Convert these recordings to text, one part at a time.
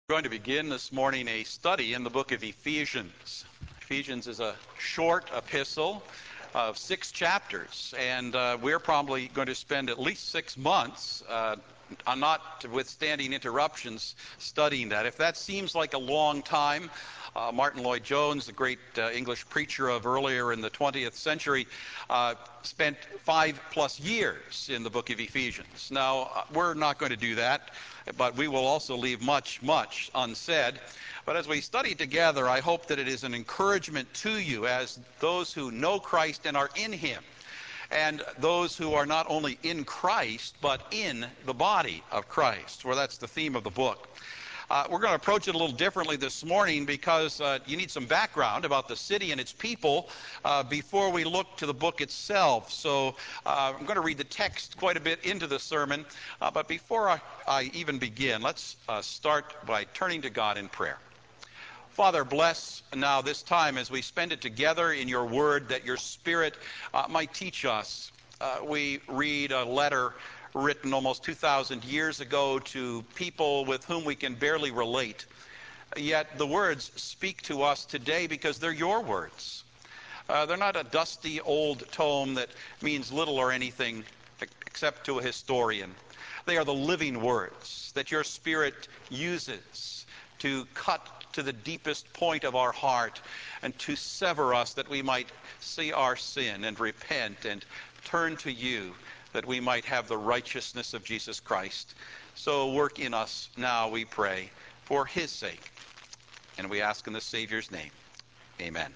Going to begin this morning a study in the book of Ephesians. Ephesians is a short epistle of 6 chapters, and we're probably going to spend at least 6 months, not withstanding interruptions, studying that. If that seems like a long time, Martin Lloyd-Jones, the great English preacher of earlier in the 20th century, spent 5+ years in the book of Ephesians. Now, we're not going to do that, but we will also leave much unsaid. But as we study together, I hope that it is an encouragement to you as those who know Christ and are in Him, and those who are not only in Christ, but in the body of Christ, for that's the theme of the book. We're going to approach it a little differently this morning because you need some background about the city and its people before we look to the book itself. So I'm going to read the text quite a bit into the sermon, but before I even begin, let's start by turning to God in prayer. Father, bless now this time as we spend it together in your word, that your Spirit might teach us. We read a letter written almost 2,000 years ago to people with whom we can barely relate. Yet the words speak to us today because they're your words. They're not a dusty old tome that means little or anything except to a historian. They are the living words that your Spirit uses to cut to the deepest point of our heart and to sever us, that we might see our sin and repent and turn to you, that we might have the righteousness of Jesus Christ. So work in us now, we pray, for his sake. And we ask in the Savior's name. Amen.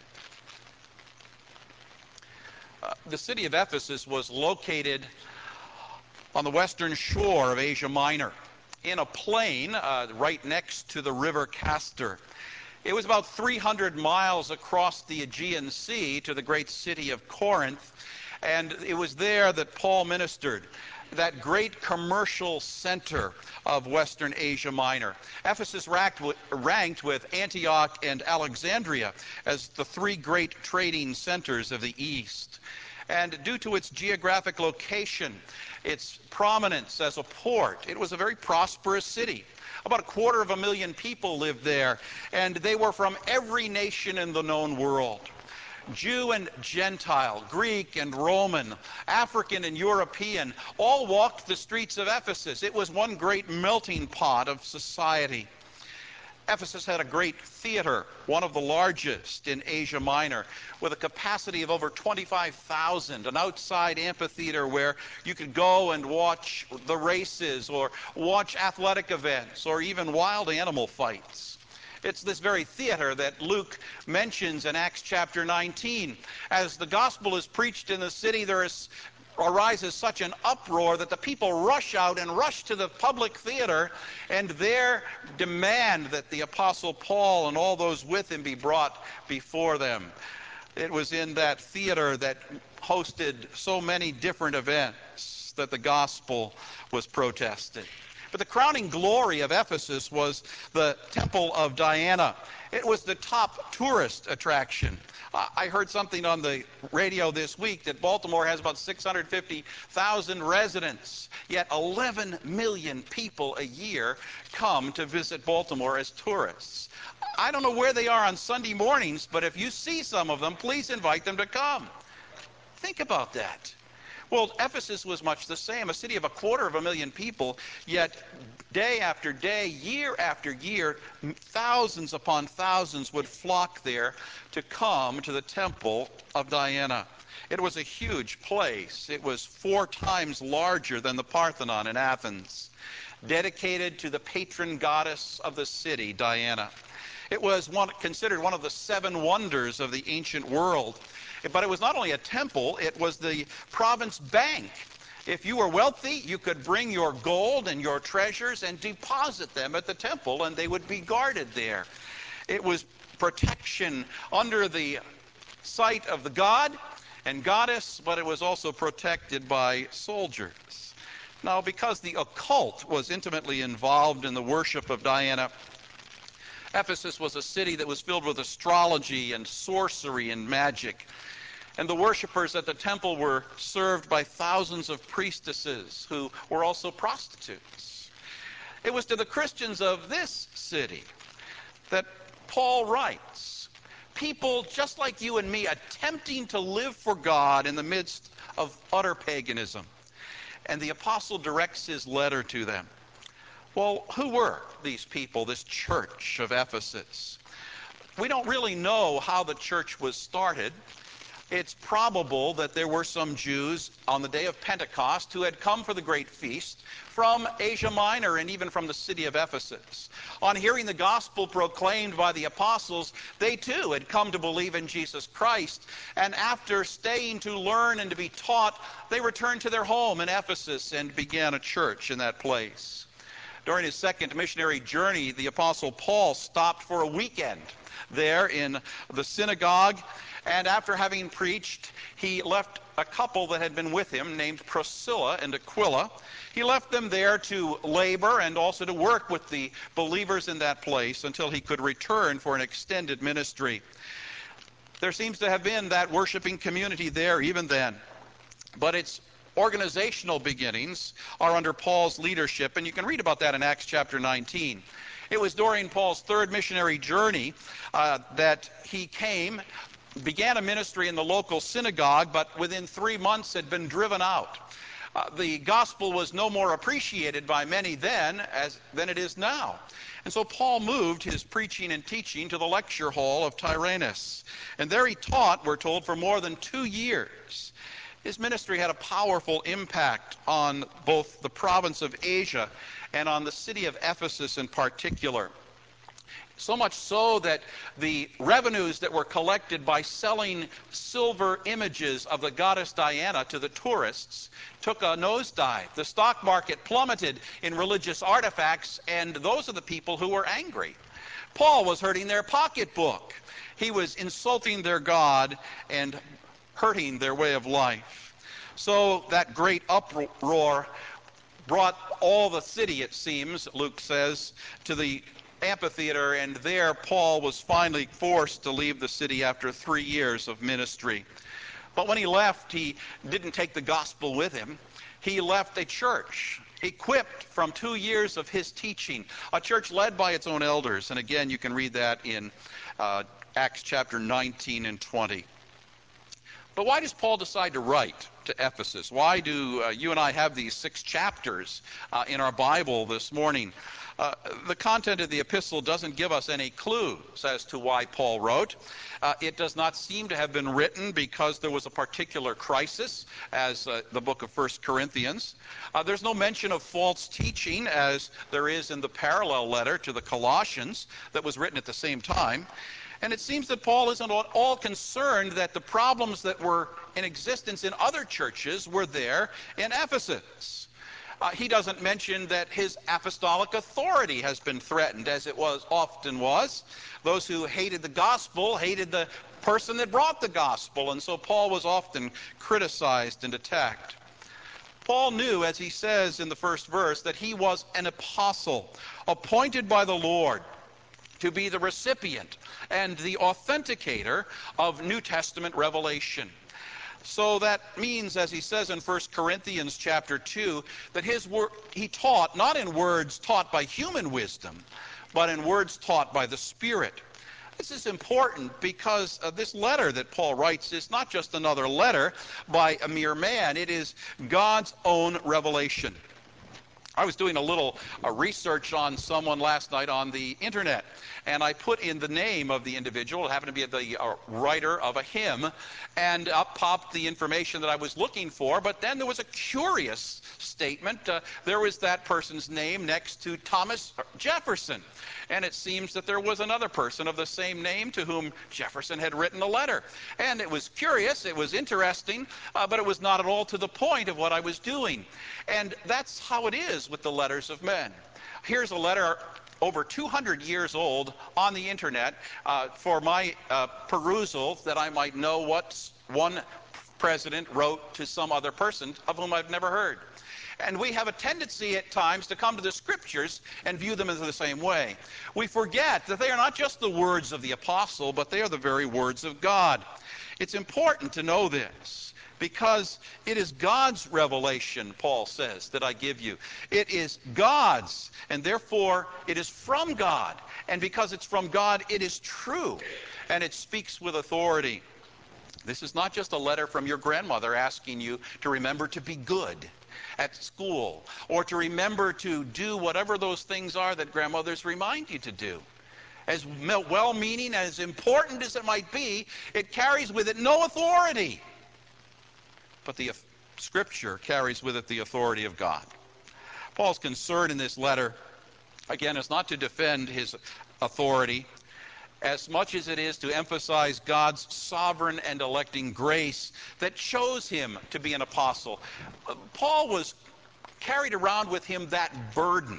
The city of Ephesus was located on the western shore of Asia Minor, in a plain right next to the river Castor. It was about 300 miles across the Aegean Sea to the great city of Corinth, and it was there that Paul ministered, that great commercial center of Western Asia Minor. Ephesus ranked with Antioch and Alexandria as the three great trading centers of the East. And due to its geographic location, its prominence as a port, it was a very prosperous city. About 250,000 people lived there, and they were from every nation in the known world. Jew and Gentile, Greek and Roman, African and European, all walked the streets of Ephesus. It was one great melting pot of society. Ephesus had a great theater, one of the largest in Asia Minor, with a capacity of over 25,000, an outside amphitheater where you could go and watch the races or watch athletic events or even wild animal fights. It's this very theater that Luke mentions in Acts chapter 19. As the gospel is preached in the city, there arises such an uproar that the people rush out and rush to the public theater and there demand that the Apostle Paul and all those with him be brought before them. It was in that theater that hosted so many different events that the gospel was protested. But the crowning glory of Ephesus was the Temple of Diana. It was the top tourist attraction. I heard something on the radio this week that Baltimore has about 650,000 residents, yet 11 million people a year come to visit Baltimore as tourists. I don't know where they are on Sunday mornings, but if you see some of them, please invite them to come. Think about that. Well, Ephesus was much the same, a city of 250,000 people, yet day after day, year after year, thousands upon thousands would flock there to come to the Temple of Diana. It was a huge place. It was 4 times larger than the Parthenon in Athens, dedicated to the patron goddess of the city, Diana. It was considered one of the 7 wonders of the ancient world. But it was not only a temple, it was the province bank. If you were wealthy, you could bring your gold and your treasures and deposit them at the temple, and they would be guarded there. It was protection under the sight of the god and goddess, but it was also protected by soldiers. Now, because the occult was intimately involved in the worship of Diana, Ephesus was a city that was filled with astrology and sorcery and magic. And the worshipers at the temple were served by thousands of priestesses who were also prostitutes. It was to the Christians of this city that Paul writes. People just like you and me attempting to live for God in the midst of utter paganism. And the apostle directs his letter to them. Well, who were these people, this church of Ephesus? We don't really know how the church was started. It's probable that there were some Jews on the day of Pentecost who had come for the great feast from Asia Minor and even from the city of Ephesus. On hearing the gospel proclaimed by the apostles, they too had come to believe in Jesus Christ. And after staying to learn and to be taught, they returned to their home in Ephesus and began a church in that place. During his second missionary journey, the apostle Paul stopped for a weekend there in the synagogue. And after having preached, he left a couple that had been with him named Priscilla and Aquila. He left them there to labor and also to work with the believers in that place until he could return for an extended ministry. There seems to have been that worshiping community there even then. But its organizational beginnings are under Paul's leadership, and you can read about that in Acts chapter 19. It was during Paul's third missionary journey that he began a ministry in the local synagogue, but within 3 months had been driven out. The gospel was no more appreciated by many then than it is now. And so Paul moved his preaching and teaching to the lecture hall of Tyrannus. And there he taught, we're told, for more than 2 years. His ministry had a powerful impact on both the province of Asia and on the city of Ephesus in particular. So much so that the revenues that were collected by selling silver images of the goddess Diana to the tourists took a nosedive. The stock market plummeted in religious artifacts, and those are the people who were angry. Paul was hurting their pocketbook. He was insulting their God and hurting their way of life. So that great uproar brought all the city, it seems, Luke says, to the amphitheater, and there Paul was finally forced to leave the city after 3 years of ministry. But when he left, he didn't take the gospel with him. He left a church equipped from 2 years of his teaching, a church led by its own elders. And again, you can read that in Acts chapter 19 and 20. But why does Paul decide to write to Ephesus? Why do you and I have these 6 chapters in our Bible this morning? The content of the epistle doesn't give us any clues as to why Paul wrote. It does not seem to have been written because there was a particular crisis, as the book of 1 Corinthians. There's no mention of false teaching, as there is in the parallel letter to the Colossians that was written at the same time. And it seems that Paul isn't at all concerned that the problems that were in existence in other churches were there in Ephesus. He doesn't mention that his apostolic authority has been threatened, as it often was. Those who hated the gospel hated the person that brought the gospel, and so Paul was often criticized and attacked. Paul knew, as he says in the first verse, that he was an apostle, appointed by the Lord to be the recipient and the authenticator of New Testament revelation. So that means, as he says in 1 Corinthians chapter 2, that he taught not in words taught by human wisdom, but in words taught by the Spirit. This is important because this letter that Paul writes is not just another letter by a mere man. It is God's own revelation. I was doing a little research on someone last night on the internet, and I put in the name of the individual. It happened to be the writer of a hymn, and up popped the information that I was looking for. But then there was a curious statement. There was that person's name next to Thomas Jefferson, and it seems that there was another person of the same name to whom Jefferson had written a letter. And it was curious, it was interesting, but it was not at all to the point of what I was doing. And that's how it is with the letters of men. Here's a letter over 200 years old on the internet for my perusal, that I might know what one president wrote to some other person of whom I've never heard. And we have a tendency at times to come to the Scriptures and view them in the same way. We forget that they are not just the words of the apostle, but they are the very words of God. It's important to know this, because it is God's revelation, Paul says, that I give you. It is God's, and therefore it is from God. And because it's from God, it is true, and it speaks with authority. This is not just a letter from your grandmother asking you to remember to be good at school, or to remember to do whatever those things are that grandmothers remind you to do. As well-meaning, as important as it might be, it carries with it no authority. But the Scripture carries with it the authority of God. Paul's concern in this letter, again, is not to defend his authority as much as it is to emphasize God's sovereign and electing grace that chose him to be an apostle. Paul was carried around with him that burden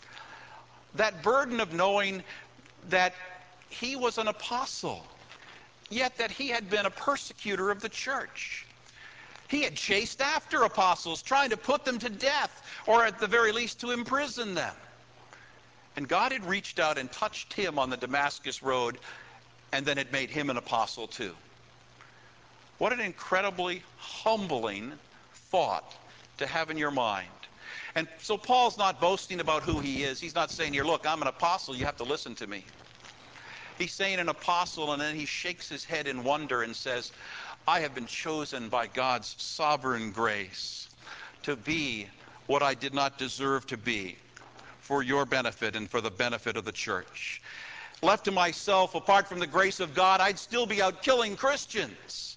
of knowing that he was an apostle, yet that he had been a persecutor of the church. He had chased after apostles, trying to put them to death, or at the very least to imprison them. And God had reached out and touched him on the Damascus road, and then had made him an apostle too. What an incredibly humbling thought to have in your mind. And so Paul's not boasting about who he is. He's not saying here, look, I'm an apostle, you have to listen to me. He's saying an apostle, and then he shakes his head in wonder and says, I have been chosen by God's sovereign grace to be what I did not deserve to be, for your benefit and for the benefit of the church. Left to myself, apart from the grace of God, I'd still be out killing Christians.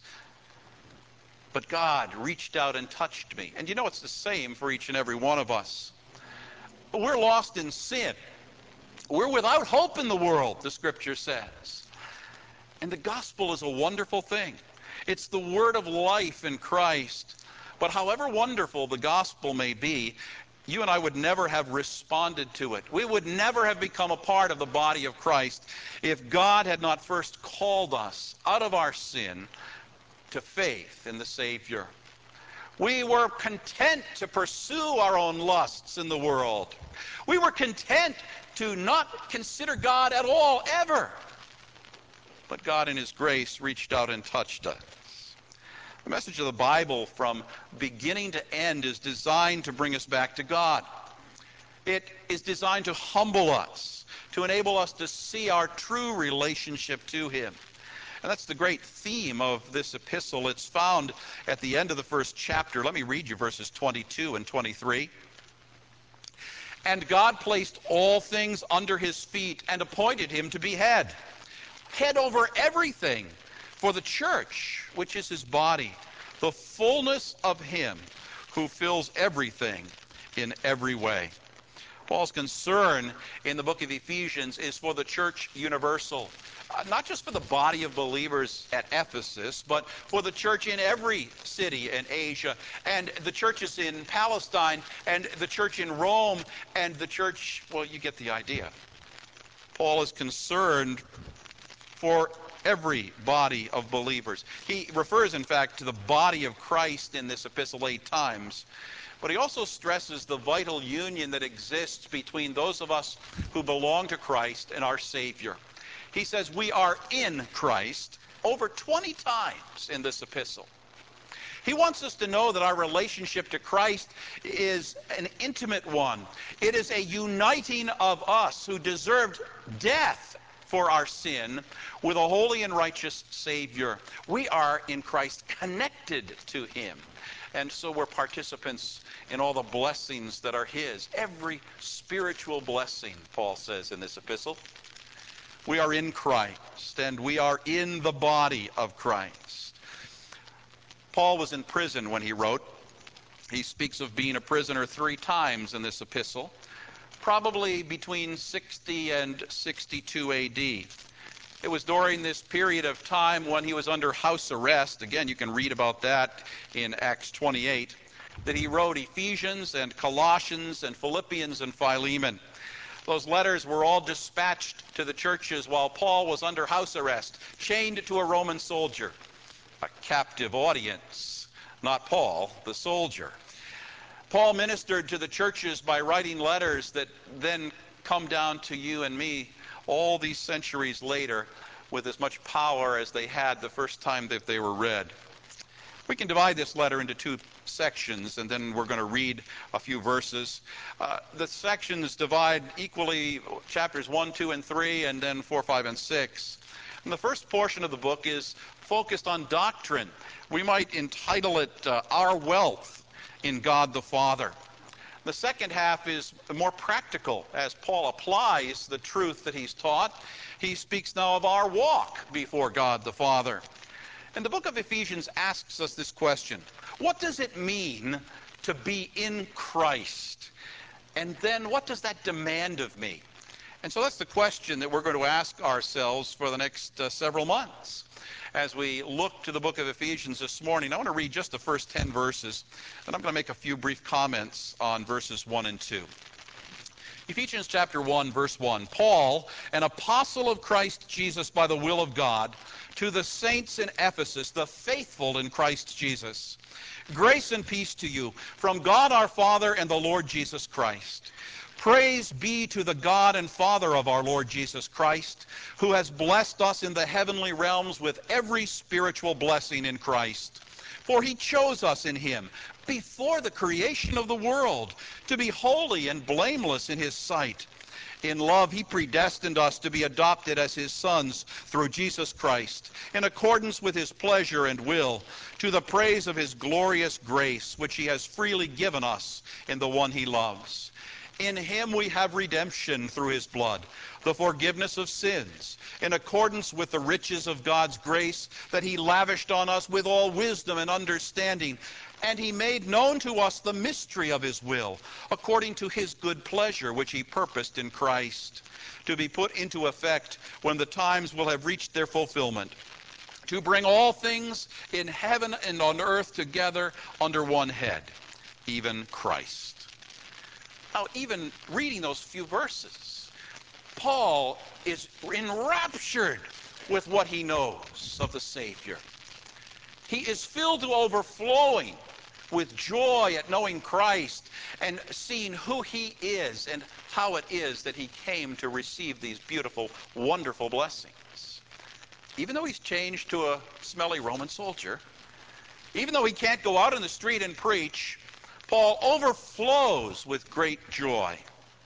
But God reached out and touched me. And you know, it's the same for each and every one of us. We're lost in sin. We're without hope in the world, the Scripture says. And the gospel is a wonderful thing. It's the word of life in Christ. But however wonderful the gospel may be, you and I would never have responded to it. We would never have become a part of the body of Christ if God had not first called us out of our sin to faith in the Savior. We were content to pursue our own lusts in the world. We were content to not consider God at all, ever. But God in His grace reached out and touched us. The message of the Bible from beginning to end is designed to bring us back to God. It is designed to humble us, to enable us to see our true relationship to Him. And that's the great theme of this epistle. It's found at the end of the first chapter. Let me read you verses 22 and 23. And God placed all things under His feet and appointed Him to be head over everything, for the church, which is His body, the fullness of Him who fills everything in every way. Paul's concern in the book of Ephesians is for the church universal, not just for the body of believers at Ephesus, but for the church in every city in Asia, and the churches in Palestine, and the church in Rome, and the church, well, you get the idea. Paul is concerned for every body of believers. He refers, in fact, to the body of Christ in this epistle 8 times. But he also stresses the vital union that exists between those of us who belong to Christ and our Savior. He says we are in Christ over 20 times in this epistle. He wants us to know that our relationship to Christ is an intimate one. It is a uniting of us who deserved death for our sin with a holy and righteous Savior. We are in Christ connected to Him. And so we're participants in all the blessings that are His. Every spiritual blessing, Paul says in this epistle. We are in Christ, and we are in the body of Christ. Paul was in prison when he wrote. He speaks of being a prisoner 3 times in this epistle, probably between 60 and 62 A.D. It was during this period of time when he was under house arrest, again you can read about that in Acts 28, that he wrote Ephesians and Colossians and Philippians and Philemon. Those letters were all dispatched to the churches while Paul was under house arrest, chained to a Roman soldier. A captive audience, not Paul, the soldier. Paul ministered to the churches by writing letters that then come down to you and me all these centuries later with as much power as they had the first time that they were read. We can divide this letter into two sections, and then we're going to read a few verses. The sections divide equally chapters 1, 2, and 3, and then 4, 5, and 6. And the first portion of the book is focused on doctrine. We might entitle it Our Wealth in God the Father. The second half is more practical. As Paul applies the truth that he's taught, he speaks now of our walk before God the Father. And the book of Ephesians asks us this question: what does it mean to be in Christ? And then what does that demand of me? And so that's the question that we're going to ask ourselves for the next several months. As we look to the book of Ephesians this morning, I want to read just the first 10 verses, and I'm going to make a few brief comments on verses 1 and 2. Ephesians chapter 1, verse 1, Paul, an apostle of Christ Jesus by the will of God, to the saints in Ephesus, the faithful in Christ Jesus. Grace and peace to you from God our Father and the Lord Jesus Christ. Praise be to the God and Father of our Lord Jesus Christ, who has blessed us in the heavenly realms with every spiritual blessing in Christ. For he chose us in him before the creation of the world to be holy and blameless in his sight. In love, he predestined us to be adopted as his sons through Jesus Christ, in accordance with his pleasure and will, to the praise of his glorious grace, which he has freely given us in the one he loves. In him we have redemption through his blood, the forgiveness of sins, in accordance with the riches of God's grace that he lavished on us with all wisdom and understanding. And he made known to us the mystery of his will, according to his good pleasure, which he purposed in Christ, to be put into effect when the times will have reached their fulfillment, to bring all things in heaven and on earth together under one head, even Christ. Now, even reading those few verses, Paul is enraptured with what he knows of the Savior. He is filled to overflowing with joy at knowing Christ and seeing who he is and how it is that he came to receive these beautiful, wonderful blessings. Even though he's changed to a smelly Roman soldier, even though he can't go out in the street and preach, Paul overflows with great joy.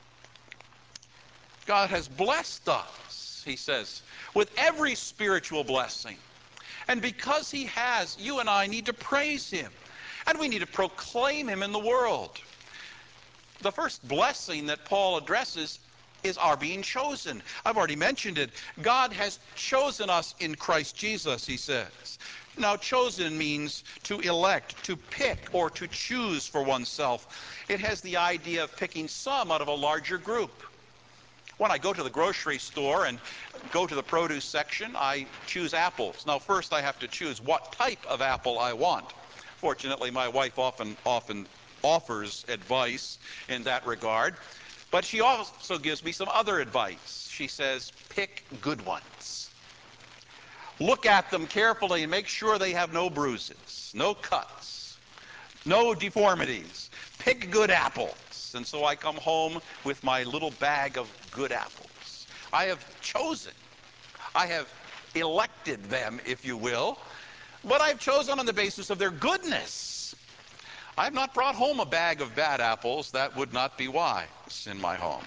God has blessed us, he says, with every spiritual blessing. And because he has, you and I need to praise him. And we need to proclaim him in the world. The first blessing that Paul addresses is our being chosen. I've already mentioned it. God has chosen us in Christ Jesus, he says. Now, chosen means to elect, to pick, or to choose for oneself. It has the idea of picking some out of a larger group. When I go to the grocery store and go to the produce section, I choose apples. Now, first I have to choose what type of apple I want. Fortunately, my wife often offers advice in that regard. But she also gives me some other advice. She says, pick good ones. Look at them carefully and make sure they have no bruises, no cuts, no deformities. Pick good apples. And so I come home with my little bag of good apples. I have chosen. I have elected them, if you will. But I've chosen on the basis of their goodness. I've not brought home a bag of bad apples. That would not be wise in my home.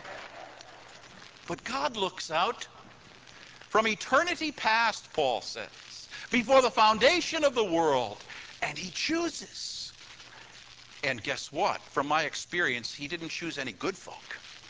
But God looks out from eternity past, Paul says, before the foundation of the world, and he chooses. And guess what? From my experience, he didn't choose any good folk.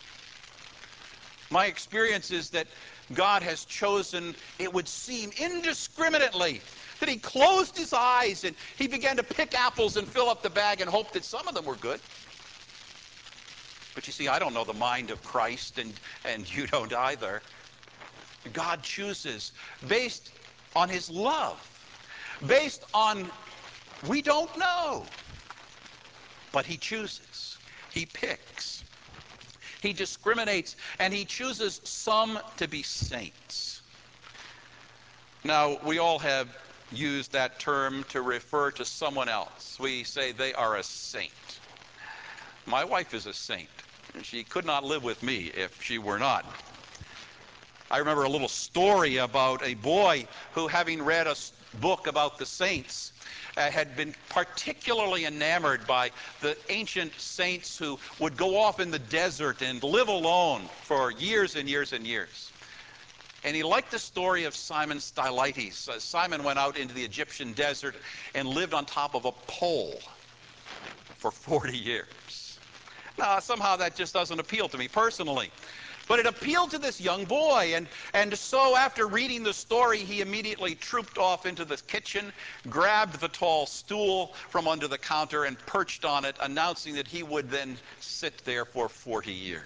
My experience is that God has chosen, it would seem, indiscriminately, that he closed his eyes and he began to pick apples and fill up the bag and hope that some of them were good. But you see, I don't know the mind of Christ, and you don't either. God chooses based on his love, based on, we don't know, but he chooses, he picks, he discriminates, and he chooses some to be saints. Now, we all have used that term to refer to someone else. We say they are a saint. My wife is a saint. She could not live with me if she were not. I remember a little story about a boy who, having read a book about the saints, had been particularly enamored by the ancient saints who would go off in the desert and live alone for years and years and years. And he liked the story of Simon Stylites. Simon went out into the Egyptian desert and lived on top of a pole for 40 years. Now, somehow that just doesn't appeal to me personally. But it appealed to this young boy, and so after reading the story, he immediately trooped off into the kitchen, grabbed the tall stool from under the counter, and perched on it, announcing that he would then sit there for 40 years.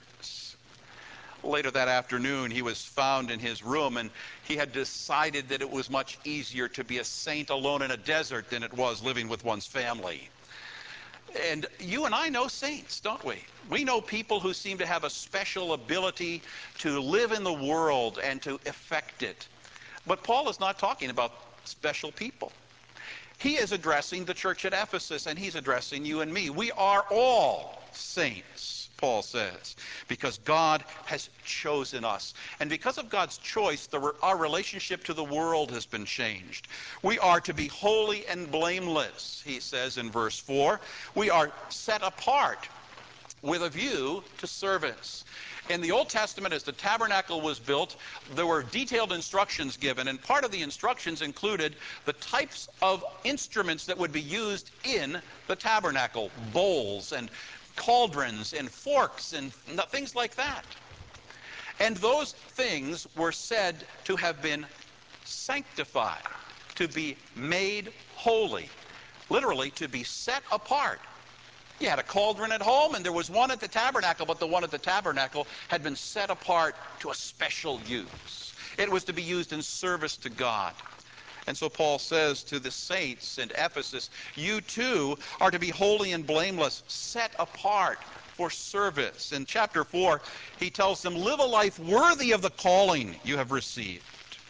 Later that afternoon, he was found in his room, and he had decided that it was much easier to be a saint alone in a desert than it was living with one's family. And you and I know saints, don't we? We know people who seem to have a special ability to live in the world and to affect it. But Paul is not talking about special people. He is addressing the church at Ephesus, and he's addressing you and me. We are all saints, Paul says, because God has chosen us. And because of God's choice, our relationship to the world has been changed. We are to be holy and blameless, he says in verse 4. We are set apart with a view to service. In the Old Testament, as the tabernacle was built, there were detailed instructions given, and part of the instructions included the types of instruments that would be used in the tabernacle, bowls and cauldrons and forks and things like that. And those things were said to have been sanctified, to be made holy, literally to be set apart. You had a cauldron at home, and there was one at the tabernacle, but the one at the tabernacle had been set apart to a special use. It was to be used in service to God. And so Paul says to the saints in Ephesus, you too are to be holy and blameless, set apart for service. In chapter 4, he tells them, live a life worthy of the calling you have received.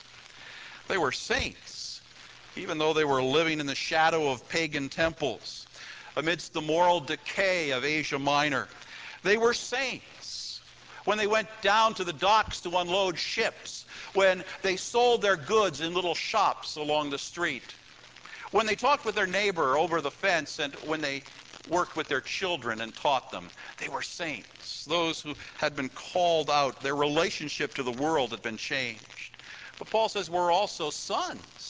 They were saints, even though they were living in the shadow of pagan temples, amidst the moral decay of Asia Minor. They were saints when they went down to the docks to unload ships, when they sold their goods in little shops along the street, when they talked with their neighbor over the fence, and when they worked with their children and taught them. They were saints, those who had been called out. Their relationship to the world had been changed. But Paul says we're also sons.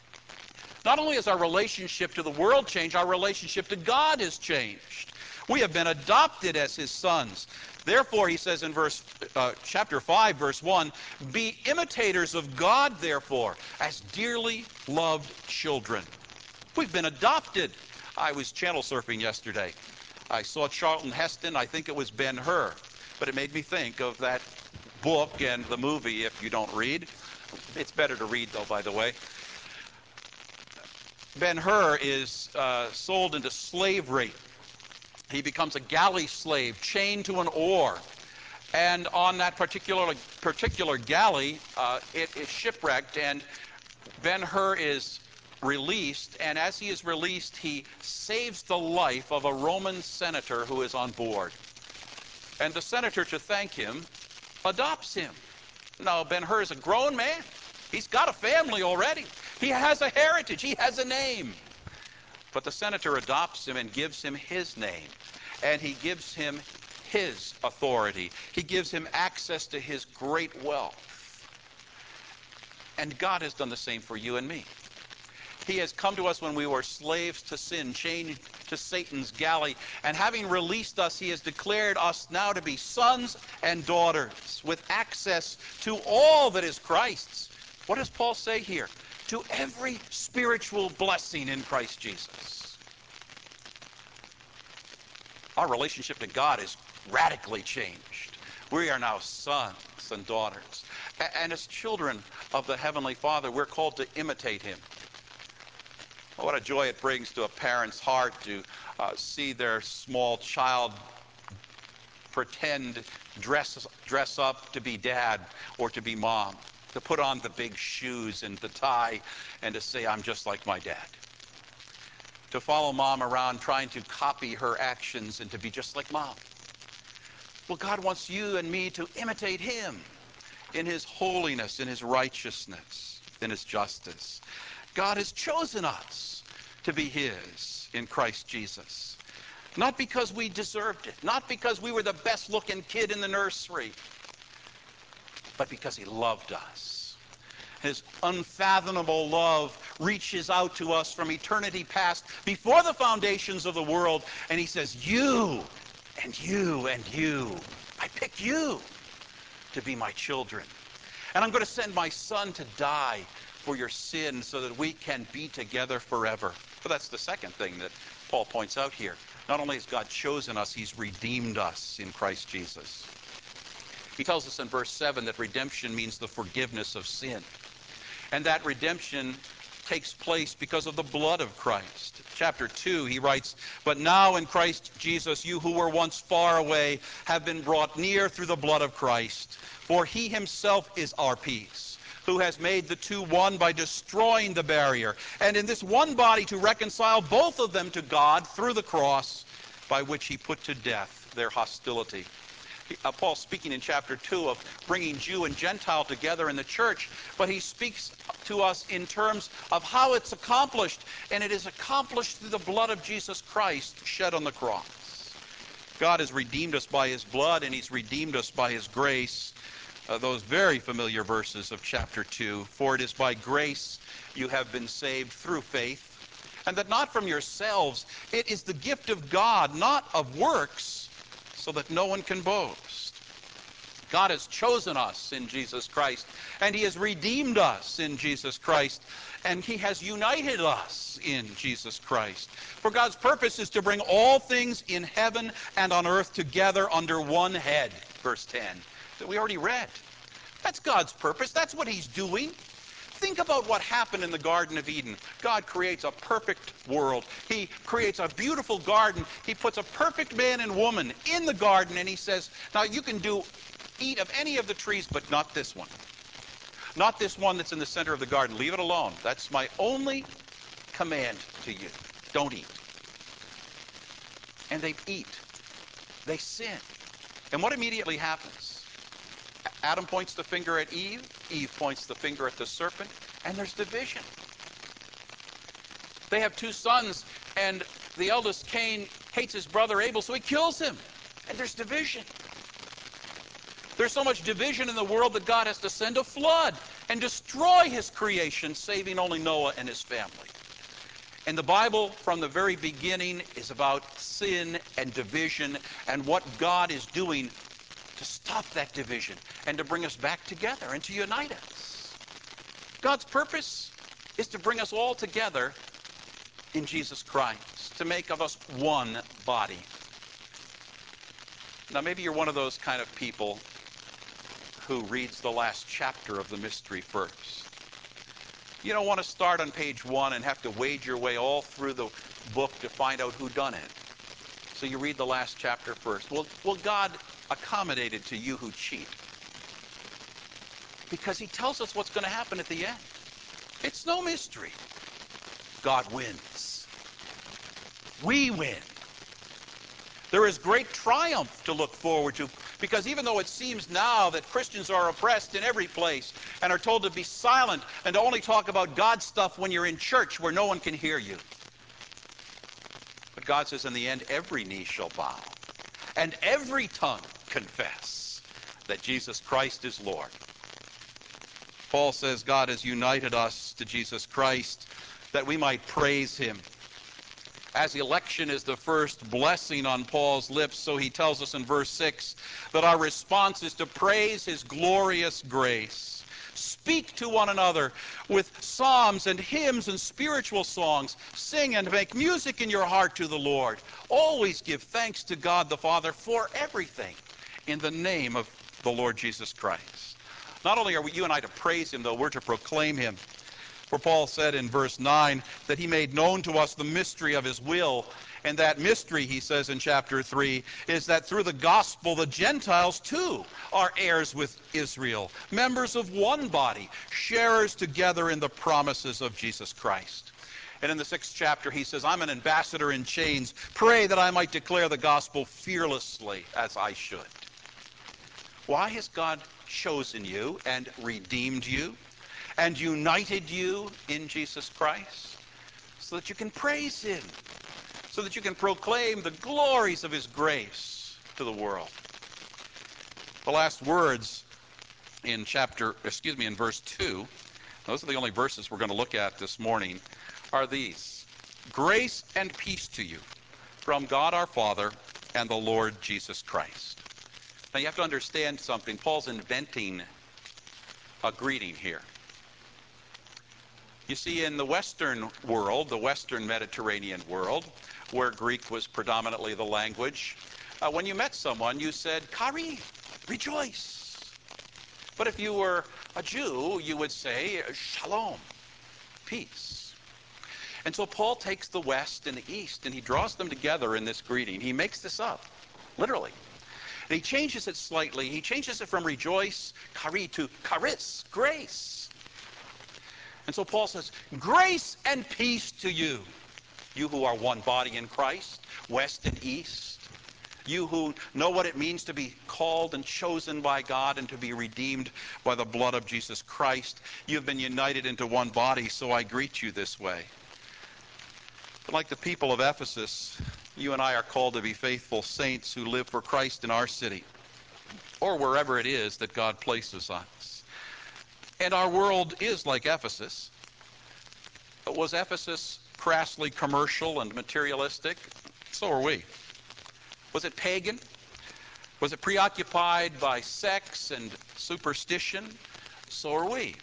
Not only has our relationship to the world changed, our relationship to God has changed. We have been adopted as his sons. Therefore, he says in chapter 5, verse 1, be imitators of God, therefore, as dearly loved children. We've been adopted. I was channel surfing yesterday. I saw Charlton Heston. I think it was Ben-Hur. But it made me think of that book and the movie, if you don't read. It's better to read, though, by the way. Ben-Hur is sold into slavery. He becomes a galley slave, chained to an oar. And on that particular galley, it is shipwrecked, and Ben-Hur is released. And as he is released, he saves the life of a Roman senator who is on board. And the senator, to thank him, adopts him. Now, Ben-Hur is a grown man. He's got a family already. He has a heritage. He has a name. But the senator adopts him and gives him his name. And he gives him his authority. He gives him access to his great wealth. And God has done the same for you and me. He has come to us when we were slaves to sin, chained to Satan's galley. And having released us, he has declared us now to be sons and daughters with access to all that is Christ's. What does Paul say here? To every spiritual blessing in Christ Jesus. Our relationship to God is radically changed. We are now sons and daughters. And as children of the Heavenly Father, we're called to imitate him. What a joy it brings to a parent's heart to see their small child dress up to be dad or to be mom, to put on the big shoes and the tie and to say, I'm just like my dad. To follow mom around trying to copy her actions and to be just like mom. Well, God wants you and me to imitate him in his holiness, in his righteousness, in his justice. God has chosen us to be his in Christ Jesus. Not because we deserved it, not because we were the best-looking kid in the nursery, but because he loved us. His unfathomable love reaches out to us from eternity past, before the foundations of the world, and he says, you and you and you, I pick you to be my children. And I'm going to send my son to die for your sin so that we can be together forever. So that's the second thing that Paul points out here. Not only has God chosen us, he's redeemed us in Christ Jesus. He tells us in verse 7 that redemption means the forgiveness of sin. And that redemption takes place because of the blood of Christ. Chapter 2, he writes, "But now in Christ Jesus, you who were once far away have been brought near through the blood of Christ. For he himself is our peace, who has made the two one by destroying the barrier, and in this one body to reconcile both of them to God through the cross, by which he put to death their hostility." Paul's speaking in chapter 2 of bringing Jew and Gentile together in the church, but he speaks to us in terms of how it's accomplished, and it is accomplished through the blood of Jesus Christ shed on the cross. God has redeemed us by his blood, and he's redeemed us by his grace. Those very familiar verses of chapter 2, "For it is by grace you have been saved through faith, and that not from yourselves, it is the gift of God, not of works, so that no one can boast." God has chosen us in Jesus Christ, and he has redeemed us in Jesus Christ, and he has united us in Jesus Christ. For God's purpose is to bring all things in heaven and on earth together under one head, verse 10, that we already read. That's God's purpose. That's what he's doing. Think about what happened in the Garden of Eden. God creates a perfect world. He creates a beautiful garden. He puts a perfect man and woman in the garden, and he says, now you can eat of any of the trees, but not this one. Not this one that's in the center of the garden. Leave it alone. That's my only command to you. Don't eat. And they eat. They sin. And what immediately happens? Adam points the finger at Eve. Eve points the finger at the serpent. And there's division. They have two sons, and the eldest, Cain, hates his brother Abel, so he kills him. And there's division. There's so much division in the world that God has to send a flood and destroy his creation, saving only Noah and his family. And the Bible, from the very beginning, is about sin and division and what God is doing to stop that division and to bring us back together and to unite us. God's purpose is to bring us all together in Jesus Christ, to make of us one body. Now, maybe you're one of those kind of people who reads the last chapter of the mystery first. You don't want to start on page 1 and have to wade your way all through the book to find out who done it. So you read the last chapter first. Well, God accommodated to you who cheat, because he tells us what's going to happen at the end. It's no mystery. God wins. We win. There is great triumph to look forward to, because even though it seems now that Christians are oppressed in every place and are told to be silent and to only talk about God stuff when you're in church where no one can hear you. But God says in the end, every knee shall bow and every tongue confess that Jesus Christ is Lord. Paul says God has united us to Jesus Christ that we might praise him. As election is the first blessing on Paul's lips, so he tells us in verse 6 that our response is to praise his glorious grace. Speak to one another with psalms and hymns and spiritual songs. Sing and make music in your heart to the Lord. Always give thanks to God the Father for everything in the name of the Lord Jesus Christ. Not only are you and I to praise him, though, we're to proclaim him. For Paul said in verse 9 that he made known to us the mystery of his will. And that mystery, he says in chapter 3, is that through the gospel the Gentiles too are heirs with Israel, members of one body, sharers together in the promises of Jesus Christ. And in the 6th chapter he says, I'm an ambassador in chains. Pray that I might declare the gospel fearlessly as I should. Why has God chosen you and redeemed you and united you in Jesus Christ? so that you can praise him, so that you can proclaim the glories of his grace to the world. The last words in verse 2, those are the only verses we're going to look at this morning, are these: grace and peace to you from God our Father and the Lord Jesus Christ. Now you have to understand something. Paul's inventing a greeting here. You see, in the Western world, the Western Mediterranean world, where Greek was predominantly the language, when you met someone, you said, "Kari," rejoice. But if you were a Jew, you would say, "Shalom," peace. And so Paul takes the West and the East, and he draws them together in this greeting. He makes this up, literally. And he changes it slightly. He changes it from rejoice, kari, to charis, grace. And so Paul says, grace and peace to you, you who are one body in Christ, West and East, you who know what it means to be called and chosen by God and to be redeemed by the blood of Jesus Christ. You've been united into one body, so I greet you this way. But like the people of Ephesus, you and I are called to be faithful saints who live for Christ in our city, or wherever it is that God places us. And our world is like Ephesus. But was Ephesus crassly commercial and materialistic? So are we. Was it pagan? Was it preoccupied by sex and superstition? So are we.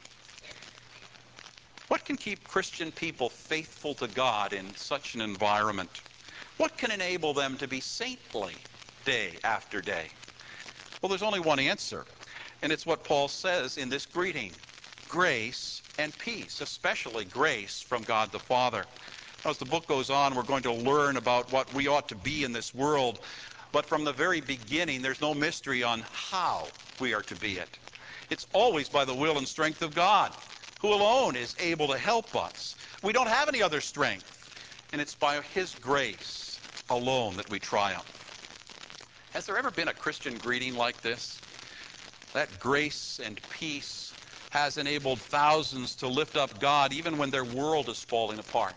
What can keep Christian people faithful to God in such an environment? What can enable them to be saintly day after day? Well, there's only one answer, and it's what Paul says in this greeting: grace and peace, especially grace from God the Father. As the book goes on, we're going to learn about what we ought to be in this world, but from the very beginning, there's no mystery on how we are to be it. It's always by the will and strength of God, who alone is able to help us. We don't have any other strength, and it's by his grace alone that we triumph. Has there ever been a Christian greeting like this? That grace and peace has enabled thousands to lift up God even when their world is falling apart.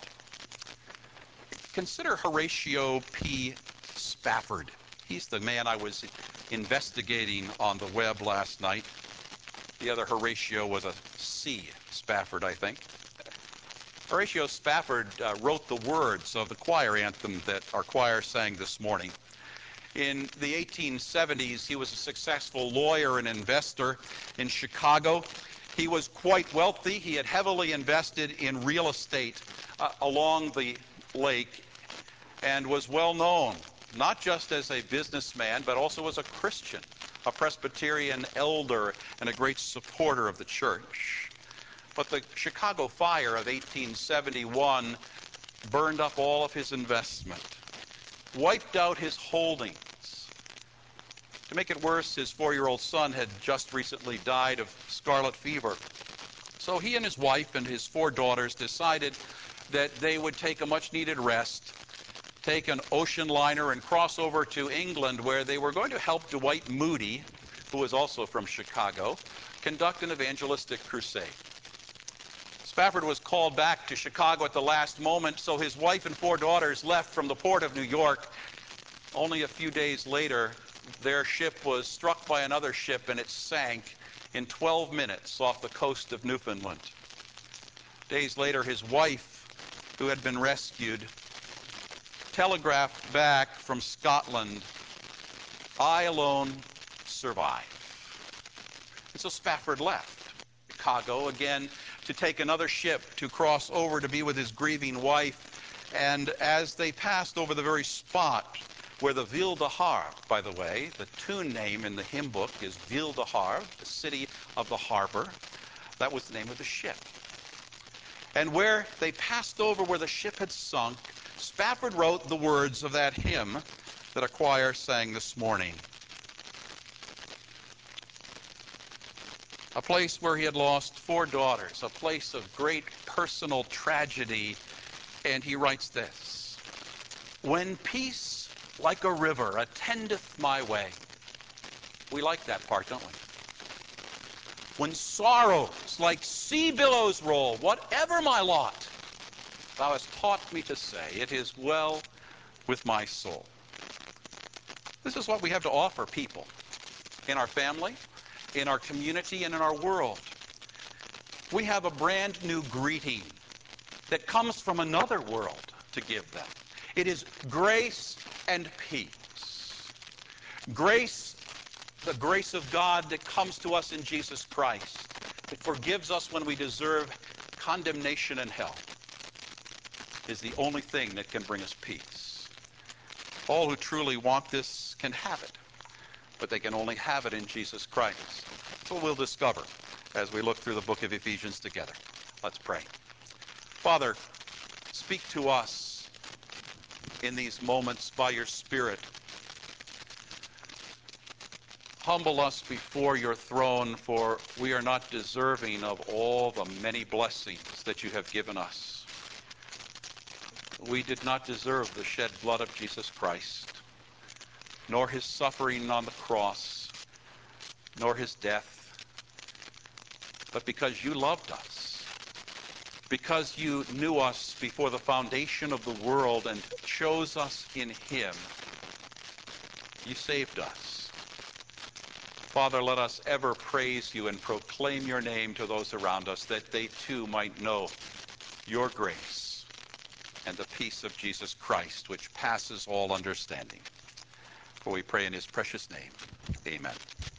Consider Horatio P. Spafford. He's the man I was investigating on the web last night. The other Horatio was a C. Spafford, I think. Horatio Spafford wrote the words of the choir anthem that our choir sang this morning. In the 1870s, he was a successful lawyer and investor in Chicago. He was quite wealthy. He had heavily invested in real estate along the lake and was well known, not just as a businessman, but also as a Christian, a Presbyterian elder, and a great supporter of the church. But the Chicago fire of 1871 burned up all of his investment, wiped out his holdings. To make it worse, his 4-year-old son had just recently died of scarlet fever. So he and his wife and his 4 daughters decided that they would take a much-needed rest, take an ocean liner and cross over to England, where they were going to help Dwight Moody, who was also from Chicago, conduct an evangelistic crusade. Spafford was called back to Chicago at the last moment, so his wife and 4 daughters left from the port of New York. Only a few days later, their ship was struck by another ship, and it sank in 12 minutes off the coast of Newfoundland. Days later, his wife, who had been rescued, telegraphed back from Scotland, "I alone survive." And so Spafford left Chicago again to take another ship to cross over to be with his grieving wife. And as they passed over the very spot where the Ville de Havre, by the way, the tune name in the hymn book is Ville de Havre, the city of the harbor. That was the name of the ship. And where they passed over where the ship had sunk, Spafford wrote the words of that hymn that a choir sang this morning. A place where he had lost 4 daughters, a place of great personal tragedy. And he writes this: "When peace like a river attendeth my way." We like that part, don't we? "When sorrows like sea billows roll, whatever my lot, Thou hast taught me to say, it is well with my soul. This is what we have to offer people in our family, in our community, and in our world. We have a brand new greeting that comes from another world to give them. It is grace and peace. Grace, the grace of God that comes to us in Jesus Christ. It forgives us when we deserve condemnation and hell. Is the only thing that can bring us peace. All who truly want this can have it, but they can only have it in Jesus Christ. That's what we'll discover as we look through the book of Ephesians together. Let's pray. Father, speak to us in these moments by your Spirit. Humble us before your throne, for we are not deserving of all the many blessings that you have given us. We did not deserve the shed blood of Jesus Christ, nor his suffering on the cross, nor his death. But because you loved us, because you knew us before the foundation of the world and chose us in him, you saved us. Father, let us ever praise you and proclaim your name to those around us, that they too might know your grace and the peace of Jesus Christ, which passes all understanding. For we pray in his precious name. Amen.